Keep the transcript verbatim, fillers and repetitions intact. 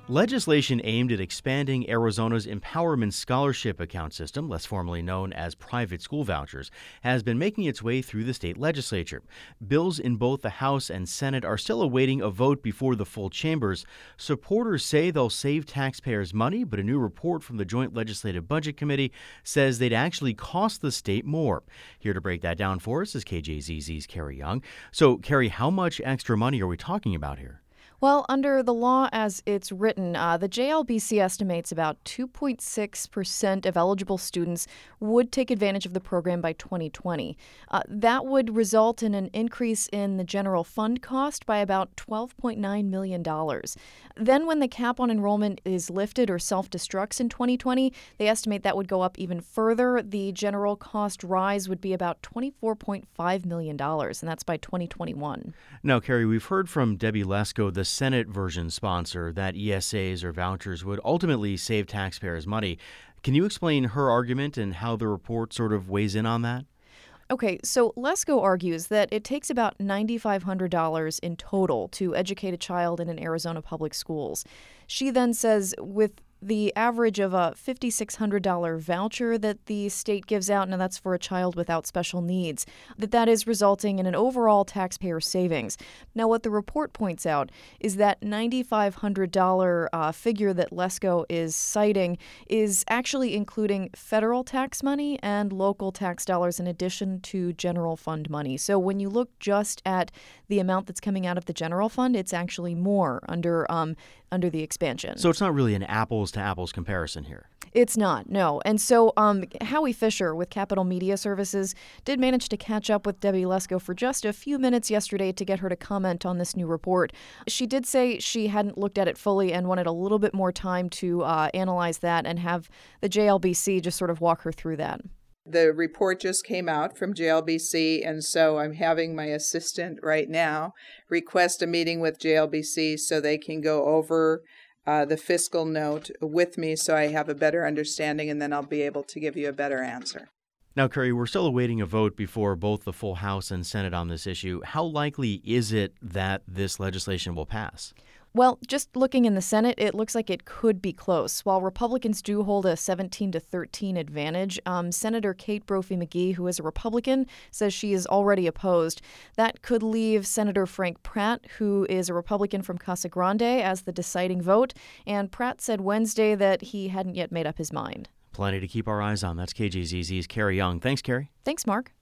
Legislation aimed at expanding Arizona's Empowerment Scholarship Account system, less formally known as private school vouchers, has been making its way through the state legislature. Bills in both the House and Senate are still awaiting a vote before the full chambers. Supporters say they'll save taxpayers money, but a new report from the Joint Legislative Budget Committee says they'd actually cost the state more. Here to break that down for us is K J Z Z's Carrie Young. So, Carrie, how much extra money are we talking about here? Well, under the law as it's written, uh, the J L B C estimates about two point six percent of eligible students would take advantage of the program by twenty twenty. Uh, that would result in an increase in the general fund cost by about twelve point nine million dollars. Then when the cap on enrollment is lifted or self-destructs in twenty twenty, they estimate that would go up even further. The general cost rise would be about twenty-four point five million dollars, and that's by twenty twenty-one. Now, Carrie, we've heard from Debbie Lesko, the Senate version sponsor, that E S As or vouchers would ultimately save taxpayers money. Can you explain her argument and how the report sort of weighs in on that? Okay, so Lesko argues that it takes about nine thousand five hundred dollars in total to educate a child in an Arizona public schools. She then says with the average of a five thousand six hundred dollars voucher that the state gives out, and that's for a child without special needs, that that is resulting in an overall taxpayer savings. Now, what the report points out is that nine thousand five hundred dollars uh, figure that Lesko is citing is actually including federal tax money and local tax dollars in addition to general fund money. So when you look just at the amount that's coming out of the general fund, it's actually more under um, under the expansion. So it's not really an apples to apples comparison here. It's not, no. And so um, Howie Fisher with Capital Media Services did manage to catch up with Debbie Lesko for just a few minutes yesterday to get her to comment on this new report. She did say she hadn't looked at it fully and wanted a little bit more time to uh, analyze that and have the J L B C just sort of walk her through that. The report just came out from J L B C, and so I'm having my assistant right now request a meeting with J L B C so they can go over uh, the fiscal note with me so I have a better understanding, and then I'll be able to give you a better answer. Now, Carrie, we're still awaiting a vote before both the full House and Senate on this issue. How likely is it that this legislation will pass? Well, just looking in the Senate, it looks like it could be close. While Republicans do hold a seventeen to thirteen advantage, um, Senator Kate Brophy McGee, who is a Republican, says she is already opposed. That could leave Senator Frank Pratt, who is a Republican from Casa Grande, as the deciding vote. And Pratt said Wednesday that he hadn't yet made up his mind. Plenty to keep our eyes on. That's K J Z Z's Carrie Young. Thanks, Carrie. Thanks, Mark.